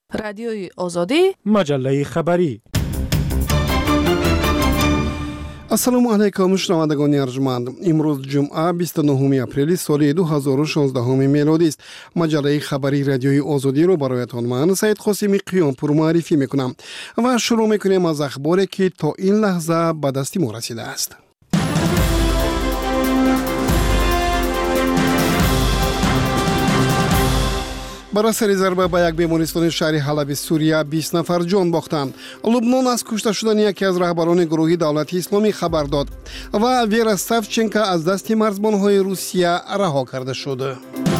رادیوی آزادی مجله خبری. السلام علیکم شنوندگان ارجمند. امروز جمعه 29 اپریل سال 2016 میلادی است. مجله خبری رادیوی آزادی رو برایتان من سید قاسمی قیامپور معرفی میکنم و شروع میکنیم از اخباری که تا این لحظه به دست ما رسیده است. بر اثر ضربه به یک بیمارستان شهر حلب سوریه 20 نفر جان باختند. لبنان از کشته شدن یکی از رهبران گروهی دولت اسلامی خبر داد و ویرا سافچنکا از دست مرزبان‌های روسیه رها کرده شد.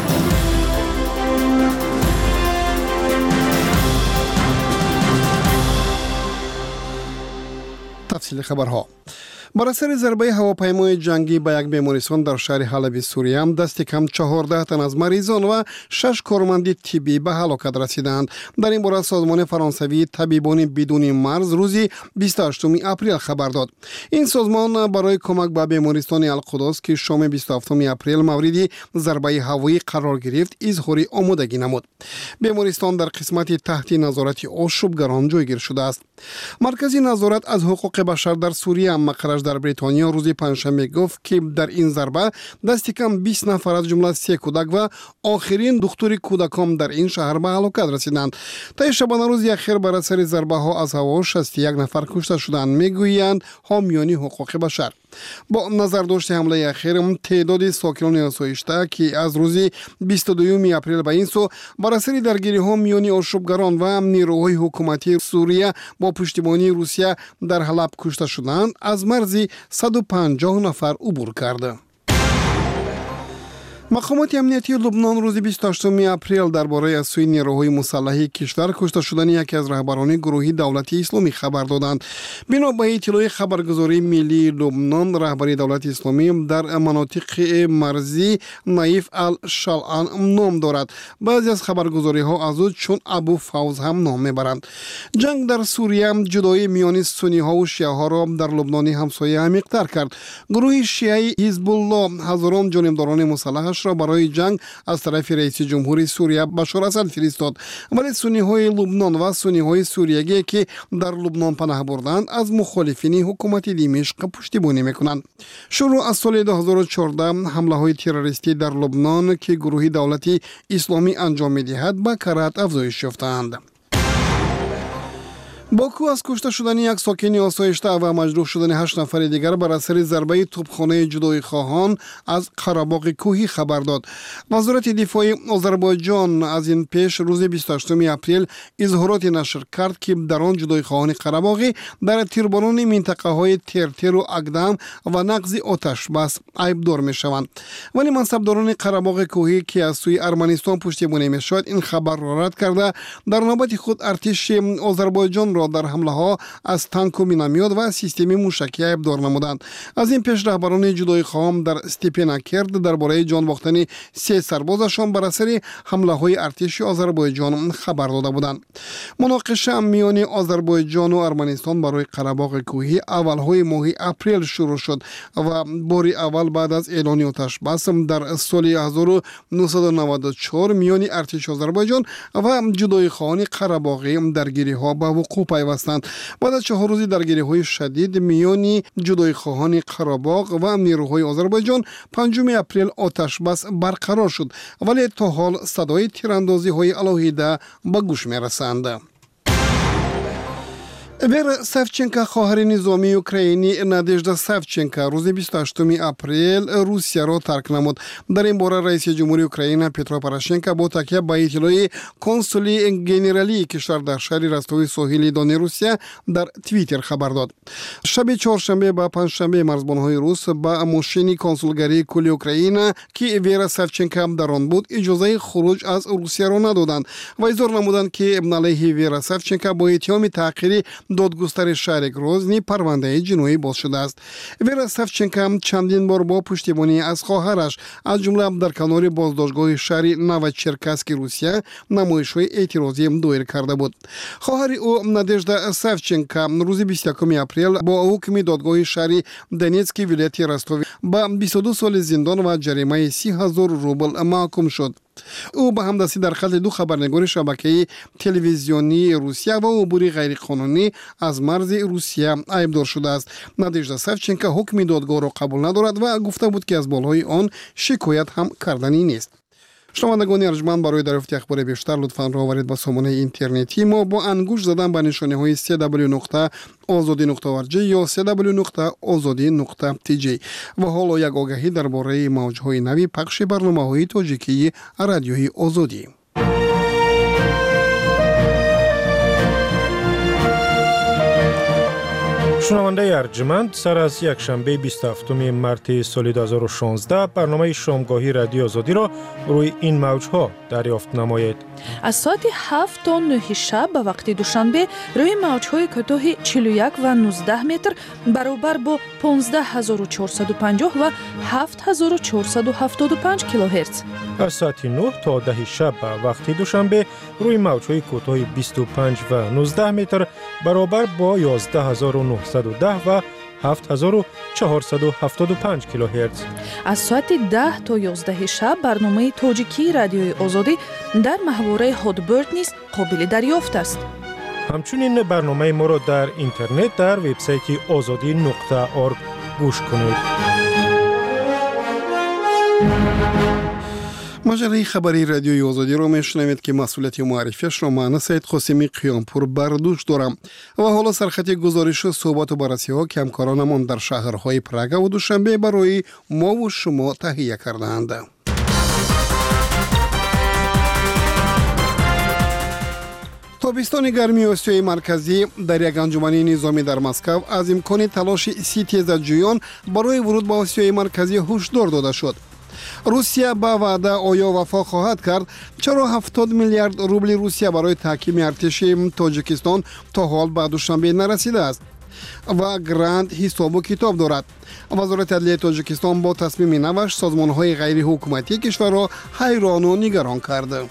تفصیل خبرها. بر اثر ضربه هواپیمای جنگی به یک بیمارستان در شهر حلب سوریه دست کم 14 تن از مریضان و 6 کارمند طبی به هلاکت رسیدند. در این باره سازمان فرانسوی طبیبان بدون مرز روز 28 اپریل خبر داد. این سازمان برای کمک به بیمارستان القدس که شام 27 اپریل مورد ضربه هوایی قرار گرفت اظهار آمادگی نمود. بیمارستان در قسمت تحت نظارت آشوبگران جایگیر شده است. مرکز نظارت از حقوق بشر در سوریه مقرش در بریتانیا روز پنجشنبه گفت که در این ضربه دست کم 20 نفر از جمله 3 کودک و آخرین دکتر کودکان در این شهر به هلاکت رسیدند. طی شبانه روز اخیر بر اثر ضربه ها از هوا 61 نفر کشته شدند، میگویند حامیان حقوق بشر. با نظر داشت حمله اخیر تعداد ساکنان آسایشته که از روز 22 اپریل به این سو بر اثر درگیری ها میان آشوبگران و نیروهای حکومتی سوریه با پشتیبانی روسیه در حلب کشته شدند، از مرز 150 نفر عبور کرده. مقامات امنیتی لبنان روز 28 اپریل درباره از سوی نیروهای مسلح کشور کشته شدن یکی از رهبران گروهی دولت اسلامی خبر دادند. بنا به اطلاع خبرگزاری ملی لبنان، رهبر دولت اسلامی در مناطق مرزی نایف الشلعان نام دارد. بعضی از خبرگزاری ها از او چون ابو فوز هم نام میبرند. جنگ در سوریه جدایی میان سنی ها و شیعه ها را در لبنان همسایه عمیق‌تر کرد. گروه شیعه حزب الله هزاران جانبداران مسلحش را برای جنگ از طرف رئیس جمهور سوریه بشار اسد فرستاد، ولی سنی های لبنان و سنی های سوریه که در لبنان پناه بردند از مخالفین حکومت دمشق پشتیبانی میکنند. شروع از سال 2014 حمله های تروریستی در لبنان که گروه دولت اسلامی انجام میدهد به کرات افزایش یافتند. باکو از کشته شدن یک ساکن آسایشته و مجروح شدن 8 نفر دیگر بر اثر ضربه توپخانه جدایی خواهان از قره‌باغ کوهی خبر داد. وزارت دفاع آذربایجان از این پیش روز 28 اپریل اظهارات نشر کرد که در آن جدایی خواهان قره‌باغ در تیرباران منطقه های ترتر و اقدام و نقض آتش بس عیبدار می شوند. ولی منصبداران قره‌باغ کوهی که از سوی ارمنستان پشتیبانی می شود این خبر را رد کرده در نوبت خود ارتش آذربایجان در حمله ها از تانک و مینامیات و سیستم موشکی عیبدار نمودند. از این پیش رهبران جدایی خواهان در استپناکرد درباره جان باختن 3 سربازشان بر اثر حمله های ارتش آذربایجان خبر داده بودند. مناقشه میان آذربایجان و ارمنستان برای قره‌باغ کوهی اول های ماه اپریل شروع شد و بار اول بعد از اعلان آتش بس در سال 1994 میان ارتش آذربایجان و جدایی خواهان قره‌باغ درگیری ها به وقوع پیوستند. بعد از 4 روز درگیری های شدید میان جدایی خواهان قره‌باغ و نیروهای آذربایجان 5 اپریل آتش بس برقرار شد، ولی تا حال صدای تیراندازی های علیحده به گوش می رسند. ویرا سافچنکا خواهر نظامی اوکراینی نادژدا سافچنکا روز 28 اپریل روسیه را ترک نمود. در این باره رئیس جمهوری اوکراین پترو پوراشنکو با تکیه به اطلاع کنسولی گنرالی کشور در شهر رستوی ساحلی دان روسیه در توییتر خبر داد. شب چهارشنبه و پنجشنبه مرزبان‌های روس با ماشین کنسولگری کل اوکراین که ویرا سافچنکا در آن بود اجازه خروج از روسیه را ندادند و اظهار نمودند که علیه ویرا سافچنکا با اتهام تحقیر دادگستر شهر گروزنی پرونده جنایی باز شده است. ویرا سافچنکا چندین بار با پشتیبانی از خواهرش از جمله در کنار بازداشتگاه شهر نوچرکاسک روسیه نمایش‌های اعتراضی دایر کرده بود. خواهر او نادژدا سافچنکا روز 21 اپریل با حکم دادگاه شهر دنیتسک ولایت رستوف به 22 سال زندان و جریمه 30,000 روبل محکوم شد. او به همدستی در قتل 2 خبرنگار شبکه تلویزیونی روسیه و عبور غیرقانونی از مرز روسیه ایبدار شده است. نادژدا ساوچنکو حکم دادگاه را قبول ندارد و گفته بود که از بالای آن شکایت هم کردنی نیست. شنوندگان ارجمند، برای دریافت اخبار بیشتر لطفاً راهبرید به سامانه اینترنتی ما با انگشت زدن به نشانه‌های www.azadi.org یا www.azadi.tj. و حالا یک آگهی درباره موج‌های نوی پخش برنامه‌های تاجیکی رادیوی آزادی. شنونده ارجمند، سر از یک شنبه 27 مارس سال 2016 برنامه شامگاهی رادیو آزادی را روی این موجها دریافت نمایید. از ساعت 7 تا 9 شب به وقت دوشنبه روی موجهای کوتاه 41 و 19 متر برابر با 15450 و 7475 کیلوهرتز. از ساعت 9 تا 10 شب به وقت دوشنبه روی موجهای کوتاه 25 و 19 متر برابر با 11910 و 7475 کیلوهرتز. از ساعت 10 تا 11 شب برنامه تاجیکی رادیوی آزادی در محوره هادبرد نیز قابل دریافت است. همچنین برنامه ما را در اینترنت در وبسایت azadi.org گوش کنید. مجله خبری رادیوی آزادی را میشنوید که مسئولیت معرفیش را من سید قاسمی قیامپور بر دوش دارم. و حالا سرخط گزارش و صحبت و بررسی ها که همکارانمان در شهرهای پراگ و دوشنبه برای ما و شما تهیه کردند. تابستان گرمی آسیای مرکزی در یک انجمن نظامی در مسکو از امکان تلاش ستیزجویان برای ورود به آسیای مرکزی هشدار داده شد. روسیه با وعده آیا وفا خواهد کرد؟ چرا 70 میلیارد روبل روسیه برای تحکیم ارتش تاجیکستان تا حال به دوشنبه نرسیده است و گراند حساب و کتاب دارد؟ وزارت عدلیه تاجیکستان با تصمیم نوش سازمان‌های غیر حکومتی کشور را حیران و نگران کرد.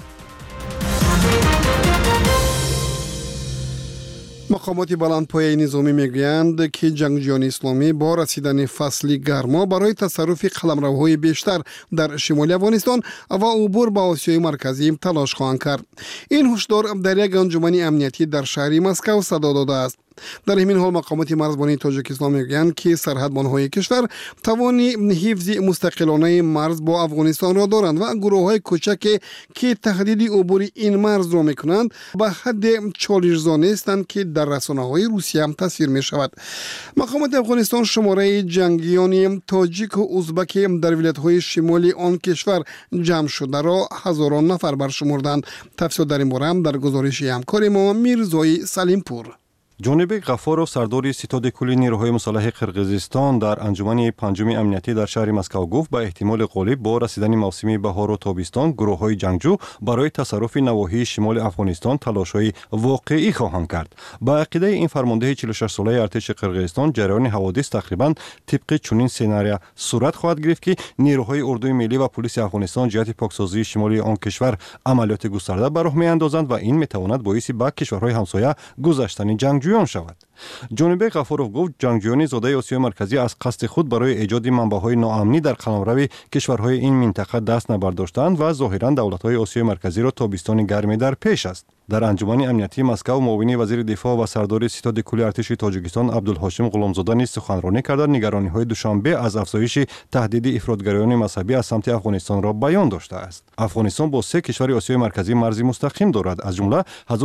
مقامات بلندپایه نظامی میگویند که جنگجویان اسلامی با رسیدن فصل گرما برای تصرف قلمروهای بیشتر در شمال افغانستان و عبور به آسیای مرکزی تلاش خواهند کرد. این هشدار در یک انجمن امنیتی در شهر مسکو صدا داده است. در همین حال مقامات مرزبانی تاجیکستان میگویند که سرحدبان‌های کشور توان حفظ مستقلانه مرز با افغانستان را دارند و گروه‌های کوچک که تهدید عبور این مرز را میکنند به حد چالش‌زا نیستند که در رسانه‌های روسیه هم تصویر می‌شود. مقامات افغانستان شماره جنگیان تاجیک و ازبک در ولایت‌های شمالی آن کشور جمع شده را هزاران نفر برشمردند. تفصیل در این باره هم در گزارش همکار ما میرزای سلیمپور. جانب غفارов سرداری ستاد کلی نیروهای مسلح قرقیزستان در انجمن پنجم امنیتی در شهر مسکو گفت به احتمال غالب با رسیدن موسم بهار و تابستان گروه‌های جنگجو برای تصرف نواحی شمال افغانستان تلاش‌های واقعی خواهند کرد. با عقیده این فرمانده 46 ساله ارتش قرقیزستان جریان حوادث تقریبا طبق چنین سناریو صورت خواهد گرفت که نیروهای اردوی ملی و پلیس افغانستان جهت پاکسازی شمالی آن کشور عملیات گسترده به راه می‌اندازند و این می‌تواند باعث به کشورهای همسایه گذشتن جنگجو شود. جانب غفارov گفت جنگجویان زاده آسیای مرکزی از قصد خود برای ایجاد منبع‌های ناامنی در قلمرو کشورهای این منطقه دست نبرداشتند و ظاهراً دولت‌های آسیای مرکزی را تابستان گرمی در پیش است. در انجمن امنیتی مسکو معاون وزیر دفاع و سردار ستاد کلی ارتش تاجیکستان عبدالهاشم غلامزاده نیز سخنرانی کرده نگرانی‌های دوشنبه از افزایش تهدید افراطگرایان مذهبی از سمت افغانستان را بیان داشته است. افغانستان با 3 کشور آسیای مرکزی مرزی مستقیم دارد، از جمله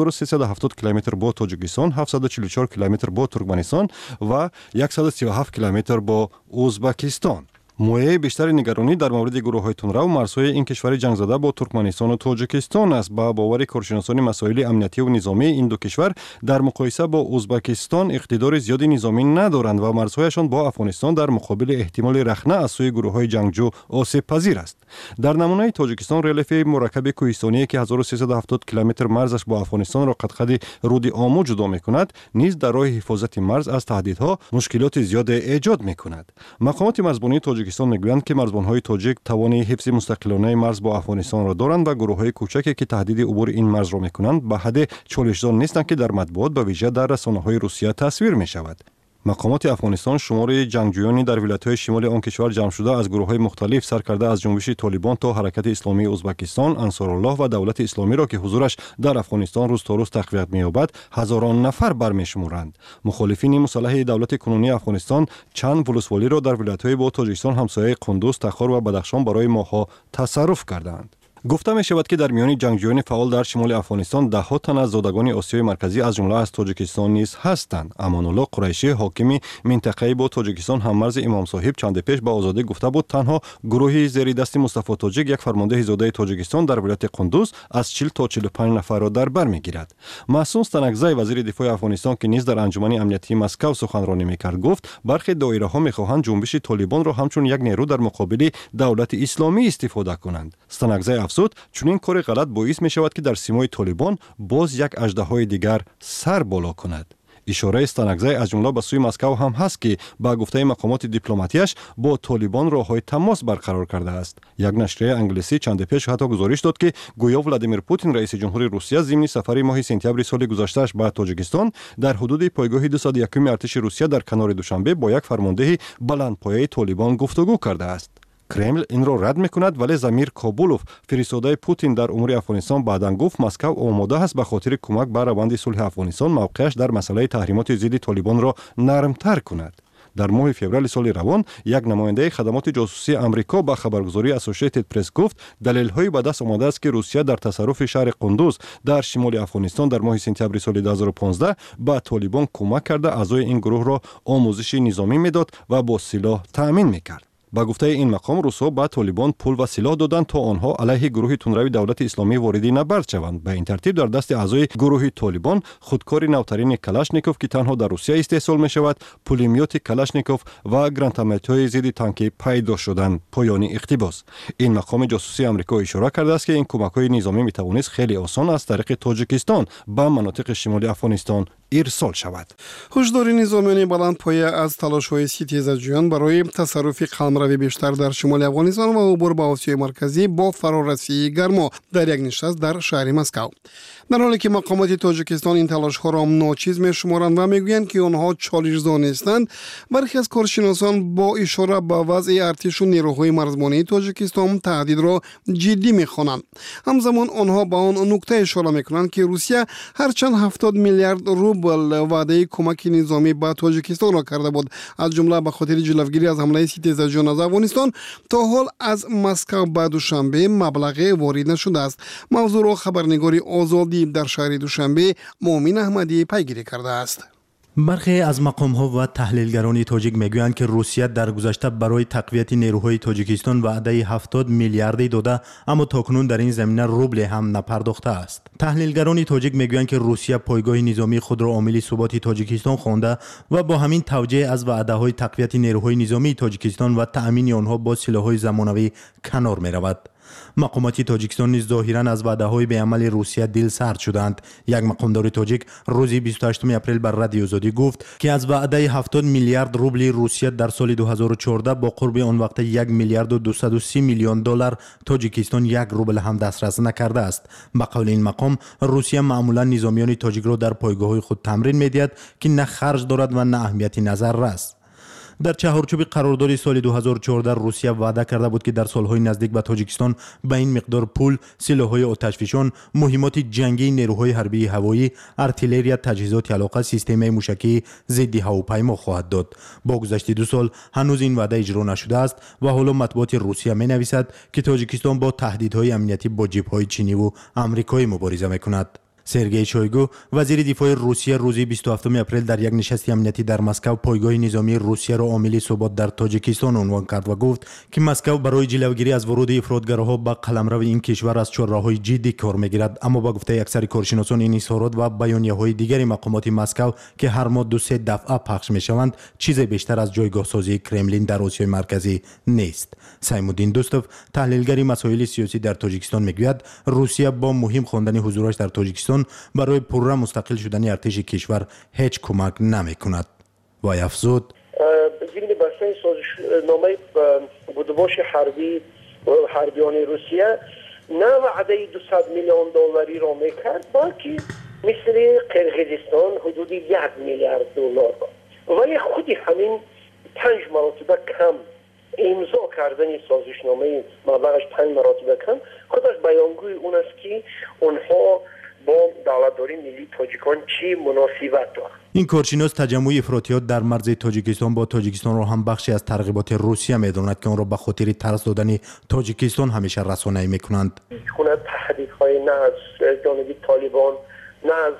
1370 کیلومتر با تاجیکستان، 744 کیلومتر با ترکمنستان و 137 کیلومتر با ازبکستان. موضوع بیشتر نگرانی در مورد گروه‌های تندرو مرزهای این کشور جنگ زده با ترکمنستان و تاجیکستان است. با باور کارشناسان مسائل امنیتی و نظامی این دو کشور در مقایسه با ازبکستان اقتدار زیادی نظامی ندارند و مرزهایشان با افغانستان در مقابل احتمال رخنه از سوی گروه‌های جنگجو آسیب پذیر است. در نمونه تاجیکستان ریلیف مرکب کوهستانی که 1370 کیلومتر مرزش با افغانستان را قد رود آمو جدا می‌کند، نیز در راه حفاظت مرز از تهدیدها مشکلات زیاد ایجاد می‌کند. مقامات مرزبانی تاجیکستان میگویند که مرزبان‌های تاجیک توان حفظ مستقلانه مرز با افغانستان را دارند و گروه‌های کوچکی که تهدید عبور این مرز را می‌کنند به حد چالش‌زا نیستند که در مطبوعات به ویژه در رسانه‌های روسیه تصویر می‌شود. مقامات افغانستان شمار جنگجویانی در ولایت‌های شمال آن کشور جمع شده از گروه‌های مختلف سر کرده از جنبش طالبان تا حرکت اسلامی ازبکستان، انصارالله و دولت اسلامی را که حضورش در افغانستان روز تا روز تقویت می‌یابد هزاران نفر برمی‌شمارند. مخالفین مسلح دولت کنونی افغانستان چند ولسوالی را در ولایت‌های با تاجیکستان همسایه قندوز، تخار و بدخشان برای ماه‌ها تصرف کردند. گفته می شود که در میان جنگجویان فعال در شمال افغانستان ده ها تن از زادگان آسیای مرکزی از جمله از تاجیکستان نیز هستند. امان الله قریشی حاکم منطقه با تاجیکستان هممرز امام صاحب چند پیش به آزادی گفته بود تنها گروهی زیر دست مصطفی تاجیک یک فرمانده زاده تاجیکستان در ولایت قندوز از 40 تا 45 نفر را در بر میگیرد. معصوم ستانکزی وزیر دفاع افغانستان که نیز در انجمن امنیتی مسکو سخنرانی میکرد گفت برخی دایره ها میخواهند جنبش طالبان را همچون یک نیرو در مقابل دولت اسلامی استفاده کنند. ستانکزی افزود چنین کار غلط باعث می شود که در سیمای طالبان باز یک اژدهای دیگر سر بالا کند. اشاره استانکزی از جمله به سوی مسکو هم هست که با گفته مقامات دیپلماتیش با طالبان راههای تماس برقرار کرده است. یک نشریه انگلیسی چند پیش حتی گزارش داد که گویا ولادیمیر پوتین رئیس جمهور روسیه ضمن سفری ماه سپتامبر سال گذشته‌اش به تاجیکستان در حدود پایگاه 201 ارتش روسیه در کنار دوشنبه با یک فرمانده بلندپایه طالبان گفتگو کرده است. کرمل این را رد میکند ولی زمیر کابولوف فرستاده پوتین در امور افغانستان بعداً گفت مسکو آماده است به خاطر کمک به روند صلح افغانستان موقعش در مسئله تحریمات ضد طالبان را نرمتر کند. در ماه فوریه سال روان یک نماینده خدمات جاسوسی آمریکا به خبرگزاری اسوسییتد پرس گفت دلایلی به دست آمده است که روسیه در تصرف شهر قندوز در شمال افغانستان در ماه سپتامبر سال 2015 به طالبان کمک کرده اعضای این گروه را آموزش نظامی میداد و با سلاح تأمین میکرد. با گفته این مقام روس‌ها به طالبان پول و سلاح دادند تا آنها علیه گروه تندروی دولت اسلامی واردی نبرد شوند. به این ترتیب در دست اعضای گروه طالبان خودکار نوترین کلاشنیکوف که تنها در روسیه استحصال می شود، پولمیوت کلاشنیکوف و گراناتومات‌های ضد تانکی پیدا شدند. پایان اقتباس. این مقام جاسوسی آمریکا اشاره کرده است که این کمک‌های نظامی می توانست خیلی آسان از طریق تاجیکستان به مناطق شمالی افغانستان ارسال شود. هشدار نظامیان بلندپایه از تلاش‌های ستیزجویان برای تصرف قلمرو بیشتر در شمال افغانستان و عبور به آسیای مرکزی با فرارسی گرما در یک نشست در شهر مسکو. در حالی که مقامات تاجیکستان این تلاش‌ها را ناچیز می‌شمارند و می‌گویند که آنها چالش‌زا نیستند، برخی از کارشناسان با اشاره به وضع ارتش و نیروهای مرزبانی تاجیکستان تهدید را جدی می‌خوانند. همزمان آنها به آن نکته اشاره می‌کنند که روسیه هرچند 70 میلیارد روبل وعده کمک نظامی به تاجیکستان را کرده بود، از جمله به خاطر جلوگیری از حمله ستیزجویان از افغانستان، تا حال از مسکو به دوشنبه مبلغی وارد نشده است. موضوع را خبرنگاری آزادی در شهر دوشنبه مومن احمدی پیگیری کرده است. برخی از مقام‌ها و تحلیلگران تاجیک میگویند که روسیه در گذشته برای تقویت نیروهای تاجیکستان وعده 70 میلیاردی داده، اما تاکنون در این زمینه روبل هم نپرداخته است. تحلیلگران تاجیک میگویند که روسیه پایگاه نظامی خود را عامل ثبات تاجیکستان خوانده و با همین توجیه از وعده‌های تقویت نیروهای نظامی تاجیکستان و تأمین آنها با سلاح‌های زمانوی کنار می‌رود. مقامات تاجیکستان نیز ظاهراً از وعده‌های بی‌عمل روسیه دل سرد شدند. یک مقامدار تاجیک روز 28 اپریل بر رادیو آزادی گفت که از وعده 70 میلیارد روبل روسیه در سال 2014 با قرب آن وقت 1 میلیارد و 230 میلیون دلار تاجیکستان 1 روبل هم دسترس نکرده است. به قول این مقام روسیه معمولاً نظامیان تاجیک را در پایگاه‌های خود تمرین می‌دهد که نه خرج دارد و نه اهمیتی نظر است. در چهارچوب قرارداد سال 2014 روسیه وعده کرده بود که در سالهای نزدیک به تاجیکستان به این مقدار پول، سلاح‌های آتشفشان، مهمات جنگی نیروهای حربی هوایی، ارتلری، تجهیزات علاقه، سیستم موشکی ضد هواپیما خواهد داد. با گذشت 2 سال هنوز این وعده اجرا نشده است و حالا مطبوعات روسیه می‌نویسد که تاجیکستان با تهدیدهای امنیتی با جبهه‌های چینی و آمریکایی مبارزه می‌کند. سرگئی شویگو وزیر دفاع روسیه روز 27 اپریل در یک نشست امنیتی در مسکو پایگاه نظامی روسیه را عامل ثبات در تاجیکستان عنوان کرد و گفت که مسکو برای جلوگیری از ورود افراطگراها به قلمرو این کشور از چهارراه‌های جدی کار می‌گیرد. اما با گفته اکثر کارشناسان این اظهارات و بیانیه‌های دیگر مقامات مسکو که هر ماه 2-3 دفعه پخش می‌شوند چیز بیشتر از جایگاه سازی کرملین در آسیای مرکزی نیست. سیمودین دوستوف تحلیلگر مسائل سیاسی در تاجیکستان می‌گوید روسیه با مهم خواندن حضورش در تاجیکستان برای پررو مستقل شدن ارتش کشور هیچ کمک نمی‌کند. و افزود ضمن بسته سازشنامه بودباش حربیان روسیه نه وعده 200 میلیون دلاری را میکرد، بلکه مثل قرقیزستان حدود 1 میلیارد دلار. ولی خودی همین 5 مرتبه کم امضا کردن سازشنامه مبلغش 5 مرتبه کم خودش بیانگوی اون است که اونها با دولتداری ملی تاجیکان چی مناسبت دارد. این کارشناس تجمع افراطیات در مرز تاجیکستان با تاجیکستان را هم بخشی از ترغیبات روسیه می‌داند که آن را به خاطر ترس دادن تاجیکستان همیشه رسانه‌ای می‌کنند. هنر تهدیدهای نه از جانب طالبان نه از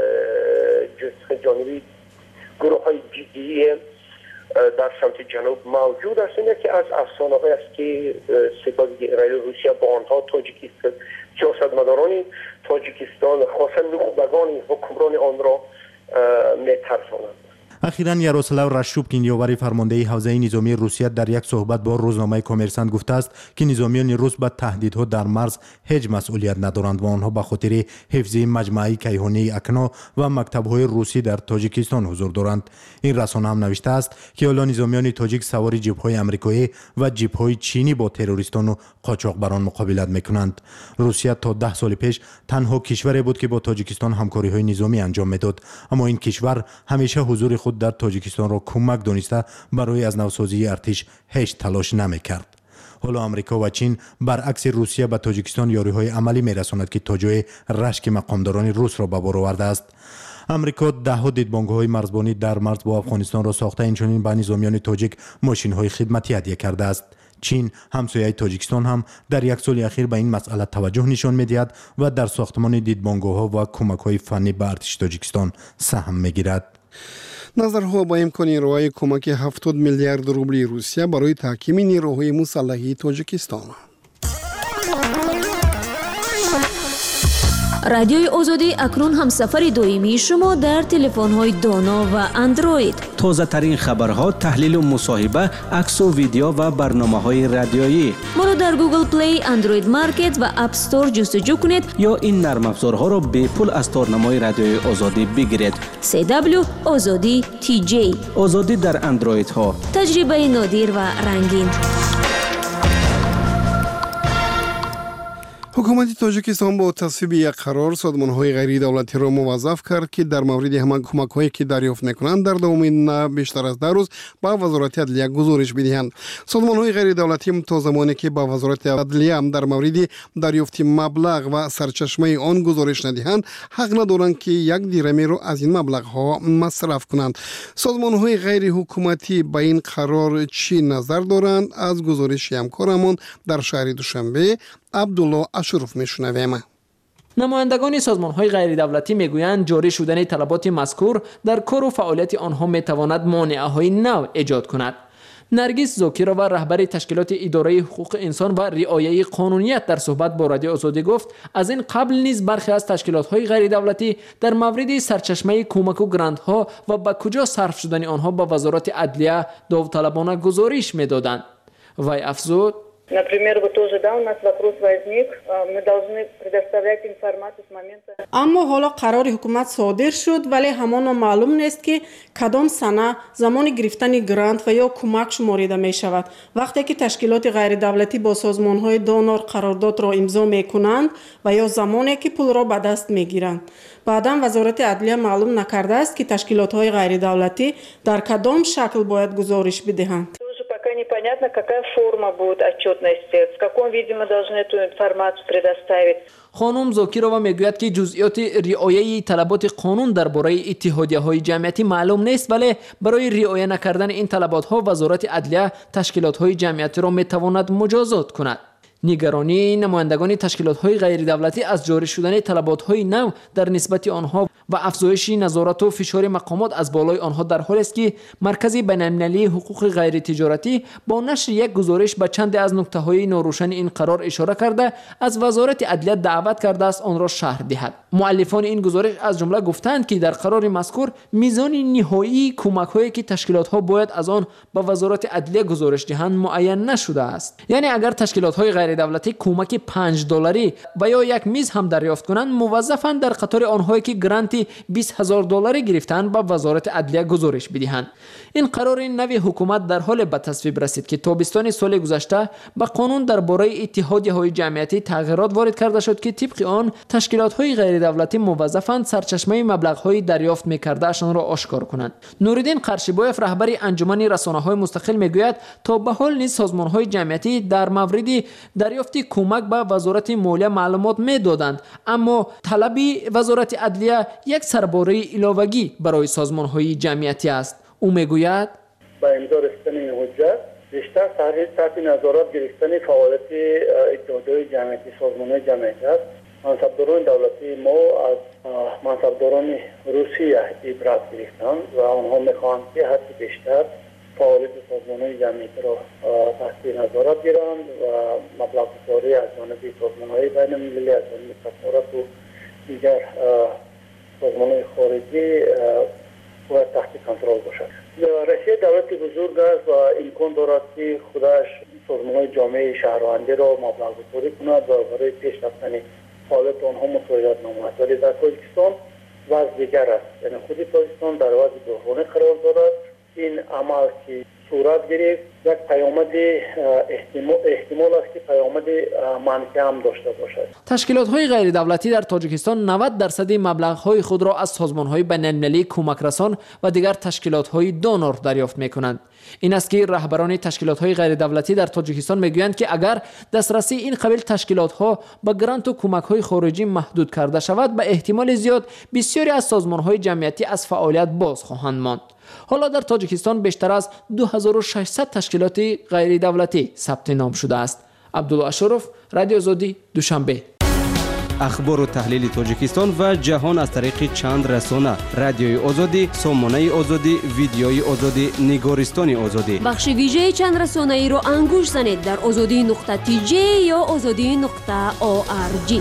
جانب گروه‌های جدی در سمت جنوب موجود است. اینه که از افسانه‌های است که سپاه گیرای روسیه با آنها تاجیکستان سیاستمداران تاجیکستان خاصه نخبگان حکمران آن را می‌ترسانند. اخیراً یاروسلاو رشوبکین نیاور فرمانده حوزه نظامی روسیه در یک صحبت با روزنامه کامرسانت گفته است که نظامیان روس به تهدیدها در مرز هیچ مسئولیت ندارند و آنها به خاطر حفظ مجمع کیهانی اکنا و مکتب‌های روسی در تاجیکستان حضور دارند. این رسانه هم نوشته است که حالا نظامیان تاجیک سوار جیپ‌های آمریکایی و جیپ‌های چینی با تروریستان و قاچاقبران مقابلت می‌کنند. روسیه تا 10 سال پیش تنها کشوری بود که با تاجیکستان همکاری‌های نظامی انجام می‌داد، اما این کشور همیشه حضور خود در تاجیکستان را کمک دانسته برای از نوسازی ارتش هیچ تلاش نمی‌کرد. حالا آمریکا و چین برعکس روسیه به تاجیکستان یاری‌های عملی می‌رساند که تا جای رشک مقامداران روس را به بار آورده است. امریکا ده‌ها دیدبانگ‌های مرزبانی در مرز با افغانستان را ساخته، اینچنین به نظامیان تاجیک ماشین‌های خدمتی هدیه کرده است. چین همسایه تاجیکستان هم در یک سال اخیر به این مسئله توجه نشان می‌دهد و در ساختمان دیدبانگاه‌ها و کمک‌های فنی به ارتش تاجیکستان سهم می‌گیرد. نظرها با امکان نیروهای کمک 70 میلیارد روبل روسیه برای تحکیم نیروهای مسلحی تاجیکستان. رادیوی آزادی اکنون هم سفر دائمی شما در تلفن‌های دانا و اندروید. تازه ترین خبرها، تحلیل و مصاحبه، عکس و ویدیو و برنامه‌های رادیویی. ما را در گوگل پلی، اندروید مارکت و اپ استور جستجو کنید یا این نرم افزارها را به پول از تارنمای رادیوی آزادی بگیرید. CW آزادی TJ. آزادی در اندروید ها. تجربه نادر و رنگین. حکومت تاجیکستان با تصویب یک قرار سازمان‌های غیر دولتی را موظف کرد که در مورد همان کمک‌هایی که دریافت می‌کنند در دام نه بیشتر از 10 روز به وزارت عدلیه گزارش بدهند. سازمان‌های غیر دولتی تا زمانی که به وزارت عدلیه در مورد دریافت مبلغ و سرچشمه آن گزارش ندهند، حق ندارند که یک دیرمی را از این مبلغ‌ها مصرف کنند. سازمان‌های غیر حکومتی به این قرار چی نظر دارند؟ از گزارش همکارمان در شهر دوشنبه عبدالله اشرف میشنویم. نمایندگان سازمان‌های غیر دولتی میگویند جاری شدن طلبات مذکور در کار و فعالیت آنها میتواند مانعه‌های نو ایجاد کند. نرگس زاکرا و رهبر تشکیلات اداره حقوق انسان و رعایت قانونیت در صحبت با رادیو آزادی گفت از این قبل نیز برخی از تشکیلات‌های غیر دولتی در مورد سرچشمه کمک و گرانت‌ها و به کجا صرف شدن آنها به وزارت عدلیه داوطلبانه گزارش میدادند. وی افزود: Например, вот тоже, да, у нас вопрос возник, мы должны предоставлять информацию с момента. اما حالا قرار حکومت صادر شد ولی همان معلوم نیست که کدام سنه زمان گرفتن گرانت و یا کمک شماریده می شود. وقتی که تشکیلات غیر دولتی با سازمان های دونور قرارداد را امضا می کنند و یا زمانی که پول را به دست می گیرند. بعدا وزارت عدلیه معلوم نکرده است که تشکیلات های غیر دولتی در کدام شکل باید گزارش بدهند. Непонятно, какая форма будет отчетности, в каком виде мы должны эту информацию предоставить. خانم زاکیرова میگوید که جزئیات رعایت طلبات قانون درباره اتحادیه‌های جمعیتی معلوم نیست، ولی برای رعایت نکردن این طلبات‌ها وزارت عدلیه تشکیلات‌های جمعیتی را میتواند مجازات کند. نگرانی نمایندگان تشکیلات‌های غیر دولتی از جاری شدن طلبات‌های نو در نسبت آنها و افزایش نظارت و فشار مقامات از بالای آنها در حالی است که مرکز بین‌المللی حقوق غیر تجارتی با نشر یک گزارش به چند از نکته‌های ناروشن این قرار اشاره کرده از وزارت عدلیه دعوت کرده است آن را شرح دهد. مؤلفان این گزارش از جمله گفتند که در قرار مذکور میزان نهایی کمک‌هایی که تشکیلات‌ها باید از آن به وزارت عدلیه گزارش دهند معین نشده است. یعنی اگر تشکیلات‌های غیر دولتی کمک $5 و یا یک میز هم دریافت کنند، موظفند در قطار آنهایی که گرانت قیمت $20,000 گرفتن به وزارت عدلیه گزارش بدهند. این قرار نوی حکومت در حال به تصویب رسید که تابستان سال گذشته به قانون درباره اتحادیه‌های جمعیتی تغییرات وارد کرده شد که طبق آن تشکیلات‌های غیر دولتی موظفند سرچشمه مبلغ‌های دریافت می‌کرده‌شان را آشکار کنند. نوردین قرشیبایف رهبر انجمن رسانه‌های مستقل میگوید تا به حال نیز سازمان‌های جمعیتی در مورد دریافت کمک به وزارت مالیه معلومات می‌دادند، اما طلب وزارت عدلیه یک سرباره علاوه‌ای برای سازمان‌های جمعیتی است. او میگوید با امضا رسیدن این حجت بیشتر تحت نظارت گرفتن فعالیت اتحادیه‌های جمعیتی سازمان‌های جمعیتی است. منصبداران دولتی ما از منصبداران روسیه عبرت گرفتند و آنها می‌خواهند که هرچه بیشتر فعالیت سازمان‌های جمعیتی را تحت نظارت گیرند و مبلغ‌گذاری از جانب سازمان‌های بین‌المللی از جانب سفارت و دیگر سازمان‌های خارجی باید تحت کنترل باشد. روسیه دولت بزرگ است و امکان دارد که خودش سازمان‌های جامعه شهروندی را مبلغ‌گذاری کند و برای پیش رفتن فعالیت آنها مساعدت نماید. ولی در تاجیکستان وضع دیگر است. یعنی خود تاجیکستان در وضع بحرانی قرار دارد. این عمل که صورت گرفت یک پیامد احتمال است که پیامد منفی هم داشته باشد. تشکیلات‌های غیر دولتی در تاجیکستان 90% مبلغ‌های خود را از سازمان‌های بین‌المللی کمکرسان و دیگر تشکیلات‌های دونور دریافت می‌کنند. این است که رهبران تشکیلات‌های غیر دولتی در تاجیکستان می‌گویند که اگر دسترسی این قبیل تشکیلات‌ها به گرانت و کمک‌های خارجی محدود کرده شود، به احتمال زیاد بسیاری از سازمان‌های جمعیتی از فعالیت باز خواهند ماند. حالا در تاجیکستان بیشتر از 2600 تشکیلات غیر دولتی ثبت نام شده است. عبدالله اشرف، رادیو آزادی، دوشنبه. اخبار و تحلیل تاجیکستان و جهان از طریق چند رسانه: رادیوی آزادی، سامانه آزادی، ویدیوی آزادی، نگارستان آزادی. بخش ویژه چند رسانه ای را انگوش زنید در azadi.tj یا azadi.org.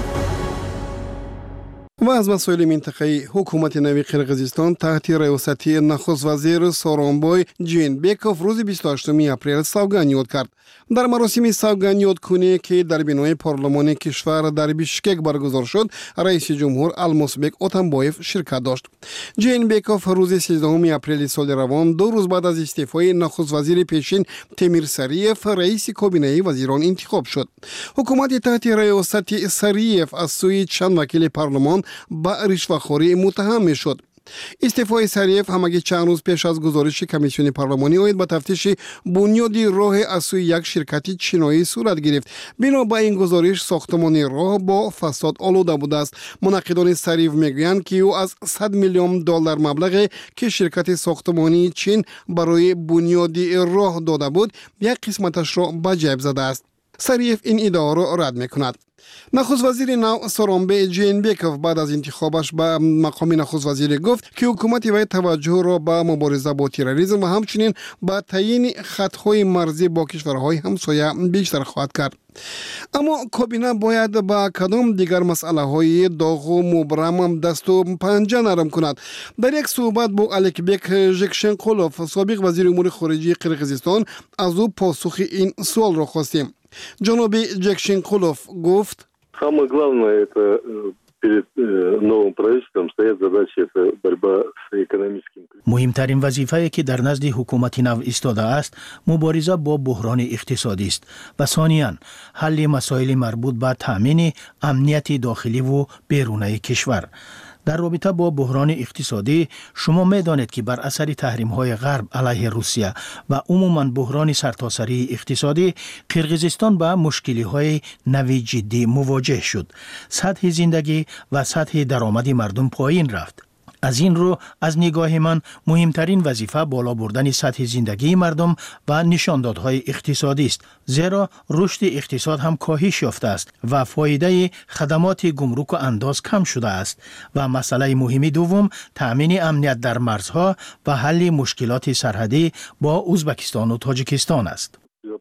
و از مسائل منطقه‌ای، حکومت نوی قرقیزستان تحت ریاست نخست وزیر سورونبای جینبکوف روز 28 اپریل سوگند یاد کرد. در مراسم سوگند یادکنی که در بنای پارلمان کشور در بیشکک برگزار شد، رئیس جمهور الماسبک اتنبایف شرکت داشت. جینبکوف روز 13 اپریل سال روان، 2 روز بعد از استعفای نخست وزیر پیشین تیمیر سریف، رئیس کابینه وزیران انتخاب شد. حکومت تحت ریاست سریف از سوی چند وکیل پارلمان با رشوه‌خوری متهم شد. استعفای سریف همگی چند روز پیش از گزارش کمیسیون پارلمانی آید به تفتیش بنیادی راه از سوی یک شرکت چینایی صورت گرفت. بنا به این گزارش ساختمان راه با فساد آلوده بوده است. منعقدان سریف میگویند که او از $100 میلیون مبلغی که شرکت ساختمانی چین برای بنیادی راه داده بود، یک قسمتش را به جیب زده است. سریف این ادعا را رد میکند. نخست وزیر نو سورونبای جینبکوف بعد از انتخابش به مقام نخست وزیر گفت که حکومت وی توجه را به مبارزه با تروریسم و همچنین به تعیین خطهای مرزی با کشورهای همسایه بیشتر خواهد کرد. اما کابینه باید با کدام دیگر مسئله های داغ و مبرم دست و پنجه نرم کند. در یک صحبت با الکبک ژکشنقولوف، سابق وزیر امور خارجه قرقیزستان، از او پاسخ این سوال را خواستیم. جناب ژکشنقولوف گفت: Самое главное это перед новым правительством стоят задачи это борьба с экономическим. مهمترین وظیفه‌ای که در نزد حکومت نو ایستاده است مبارزه با بحران اقتصادی است و ثانیاً حل مسائل مربوط به تامین امنیت داخلی و بیرونی کشور. در رابطه با بحران اقتصادی شما می‌دانید که بر اثر تحریم‌های غرب علیه روسیه و عموماً بحران سرتاسری اقتصادی، قرقیزستان با مشکل‌های نوی جدی مواجه شد. سطح زندگی و سطح درآمد مردم پایین رفت. از این رو از نگاه من مهمترین وظیفه بالا بردن سطح زندگی مردم و نشاندادهای اقتصادی است، زیرا رشد اقتصاد هم کاهش یافته است و فایده خدمات گمرک و انداز کم شده است و مسئله مهمی دوم تأمین امنیت در مرزها و حل مشکلات سرحدی با ازبکستان و تاجیکستان است.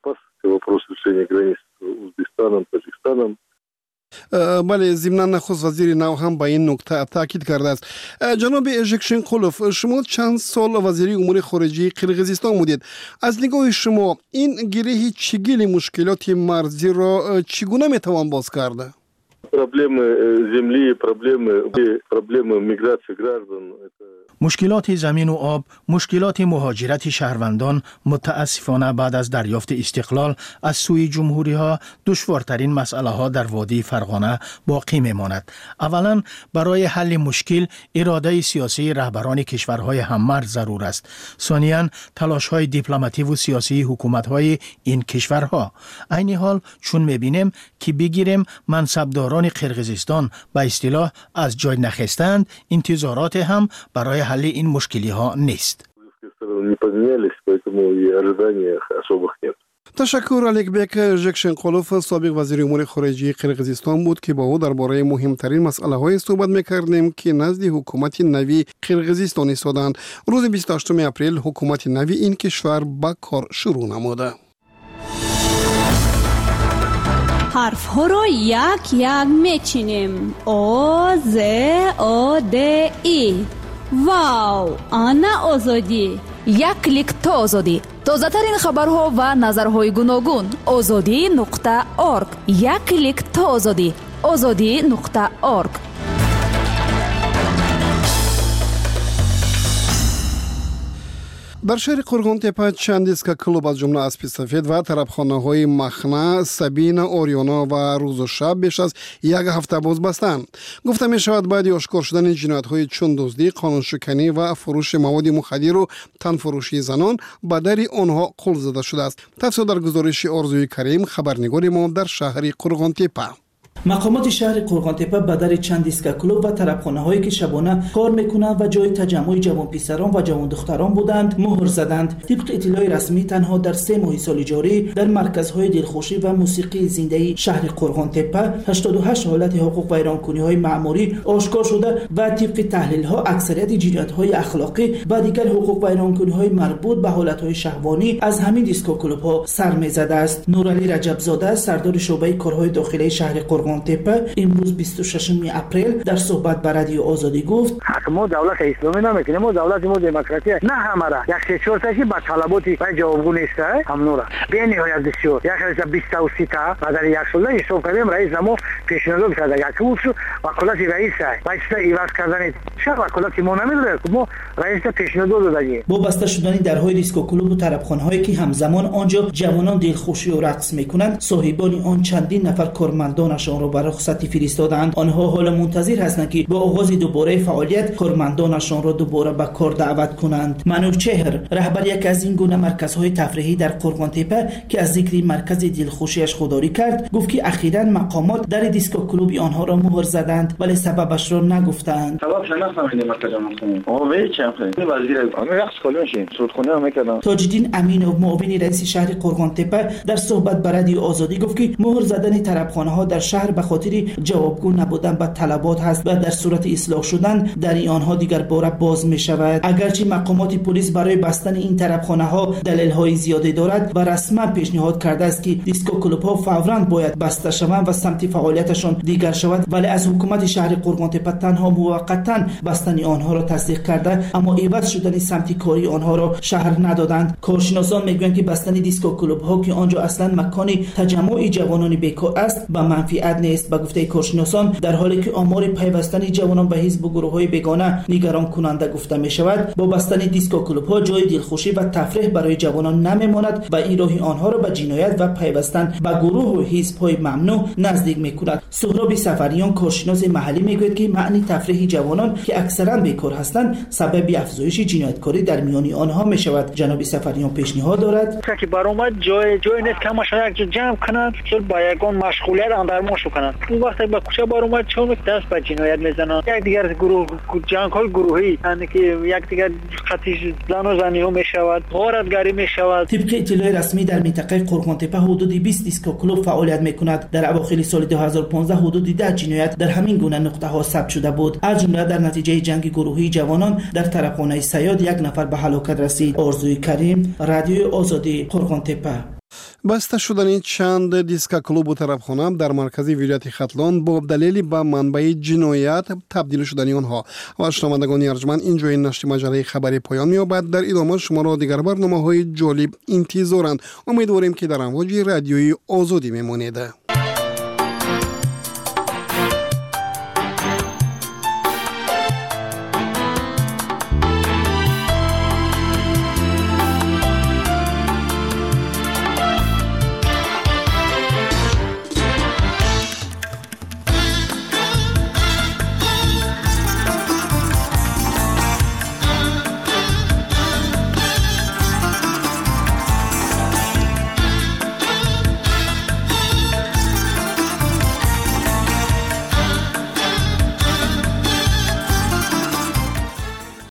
بله، ضمن نخست وزیر نو هم به این نکته تاکید کرده است. جناب ژکشنقولوف، شما چند سال وزیر امور خارجه قرقیزستان بودید. از نگاه شما این گره چگیل مشکلات مرزی را چگونه میتوان باز کرده؟ Проблемы земли, проблемы миграции граждан. مشکلات زمین و آب، مشکلات مهاجرت شهروندان متاسفانه بعد از دریافت استقلال از سوی جمهوری ها دشوارترین مسئله ها در وادی فرغانه باقی میماند. اولا برای حل مشکل اراده سیاسی رهبران کشورهای هممرز ضرور است. ثانیاً تلاش های دیپلماتی و سیاسی حکومت های این کشورها. عین حال چون میبینیم که بگیریم منصبداران قرقیزستان به اصطلاح از جای نخستند، انتظارات هم برای حل این مشکلی ها نیست. تشکر الکبک ژکشنقولوف سابق وزیر امور خارجه قرقیزستان بود که با او درباره مهمترین مسئله های صحبت میکردیم که نزد حکومت نوی قرقیزستان ایستادند. روز 28 اپریل حکومت نوی این کشور به کار شروع نموده. حرف ها رو یک یک میچینیم. او ز او د ای. واو، آنا آزادی. یک کلیک تا آزادی. تازه ترین خبرها و نظرهای گوناگون. azadi.org. یک کلیک تا آزادی. azadi.org. در شهر قرغان تپه چند دیسک کلوب از جمله اسب سفید و طربخانه‌های مخنه، سبین، اوریونا و روز و شب بیش از یک هفته باز بستند. گفته می شود بعد آشکار شدن جنایت‌های چون دزدی، قانونشکنی و فروش مواد مخدر و تنفروشی زنان به در آنها قل زده شده است. تفصیل در گزارش آرزوی کریم، خبرنگار ما در شهر قرغان تپه. مقامات شهر قرغان تپه به در چند دیسک کلوب و طربخانه‌هایی که شبانه کار میکنند و جای تجمع جوان پسران و جوان دختران بودند مهر زدند. طبق اطلاع رسمی تنها در 3 ماه سال جاری در مرکزهای دلخوشی و موسیقی زنده شهر قرغان تپه 88 حالت حقوق ویرانکنی‌های معمولی آشکار شده و طبق تحلیل‌ها اکثریت جنایت‌های اخلاقی و دیگر حقوق ویرانکنی‌های مربوط به حالت‌های شهوانی از همین دیسک کلوب‌ها سر می‌زده است. نورعلی رجبزاده سردار شعبه کارهای داخلی شهر قرغان تپه امروز 26 اپریل در صحبت با رادیو آزادی گفت ما دولت اسلامی نمیکنیم، ما دولت ما دموکراسی نه همه را یک سه چهار تاشی با طلبات و جوابگو نیست هم نورا به نهایت بسیار یک 23 تا بعد یک سال حساب کردیم رئیس ما پیشنهاد کرد یک کورس و کلاس رئیس و است ایواز کردن شهر و کلاس ما نمیدونه ما رئیس پیشنهاد دادیم. با بسته شدن درهای دیسکو کلوب و طربخانه‌هایی که همزمان آنجا جوانان دلخوشی و رقص میکنند، صاحبان آن چندین نفر کارمندانشان را به رخصتی فرستادند. آنها حالا منتظر هستند که با آغاز دوباره فعالیت کارمندانشان را دوباره به کار دعوت کنند. منوچهر رهبر یک از این گونه مرکزهای تفریحی در قرغان تپه که از ذکر مرکز دلخوشیش خودداری کرد گفت که اخیراً مقامات در دیسکو کلوب آنها را مهر زدند ولی سببش را نگفتند. سببش نفهمیدیم مرکز ما وی چند وزیر رقص کلونشین سودخونه میکردن. تاج‌الدین امینov معاون رئیس شهر قرغان تپه در صحبت با رادیو آزادی گفت که مهر زدن طربخانه‌ها در شهر به خاطر جوابگو نبودن به طلبات هست و در صورت اصلاح شدن در آنها دیگر باره باز می شود. اگرچه مقامات پلیس برای بستن این طربخانه ها دلیل های زیادی دارد و رسما پیشنهاد کرده است که دیسکو کلوب ها فوراً باید بسته شوند و سمت فعالیتشان دیگر شود، ولی از حکومت شهر قرغان تپه تنها موقتا بستن آنها را تصدیق کرده اما عوض شدن سمت کاری آنها را شهر ندادند. کارشناسان میگویند که بستن دیسکو کلوب ها که آنجا اصلا مکان تجمع جوانان بیکار است به منفعت نیست. به گفته کارشناسان در حالی که آمار پیوستن جوانان به حزب و گروه‌های بیگانه نگران کننده گفته می شود، با بستن دیسکو کلوب ها جای دلخوشی و تفریح برای جوانان نمیماند و این راه آنها را به جنایت و پیوستن به گروه و حزب‌های ممنوع نزدیک می کند. سهراب سفریان کارشناس محلی میگوید که معنی تفریح جوانان که اکثرا بیکار هستند سبب افزایش جنایتکاری در میان آنها می شود. جناب سفریان پیشنهاد دارد که برآمد جای نیست که ماشاءالله جمع کنند چون با یگان مشغولیت اندرماشو کنند. اون وقت با کوچه برآمد چون دست به جنایت میزنند. یک دیگر گروه جنگ‌های گروهی یعنی که یک دیگر خطی زن و زنی ها میشود، غارتگری میشود. طبق اطلاع رسمی در منطقه قرغان تپه حدود 20 دیسکو کلوب فعالیت میکند. در اواخر سال 2015 حدود 10 جنایت در همین گونه نقطه ها ثبت شده بود. از جمله در نتیجه جنگ گروهی جوانان در طرفخانه سیاد یک نفر به هلاکت رسید. آرزوی کریم، رادیو آزادی، قرغان تپه. بسته شدن چند دیسک کلوب و طربخانه در مرکز ولایت ختلان با دلیل به منبع جنایت تبدیل شدن آنها. و شنوندگان ارجمند اینجا این نشر مجله خبری پایان می‌یابد. در ادامه شما را دیگر برنامه‌های جالب انتظارند. امیدواریم که در امواج رادیوی آزادی میمانید.